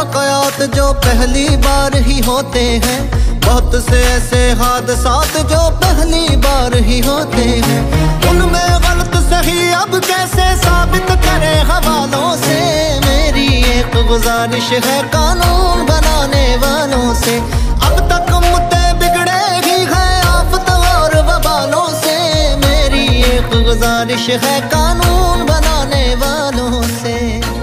वाकयात जो पहली बार ही होते हैं, बहुत से ऐसे हादसात जो पहली बार ही होते हैं। उनमें गलत सही अब कैसे साबित करें हवालों से। मेरी एक गुजारिश है कानून बनाने वालों से, अब तक मुद्दे बिगड़े ही हैं आफत और वबालों से। मेरी एक गुजारिश है कानून बनाने वालों से।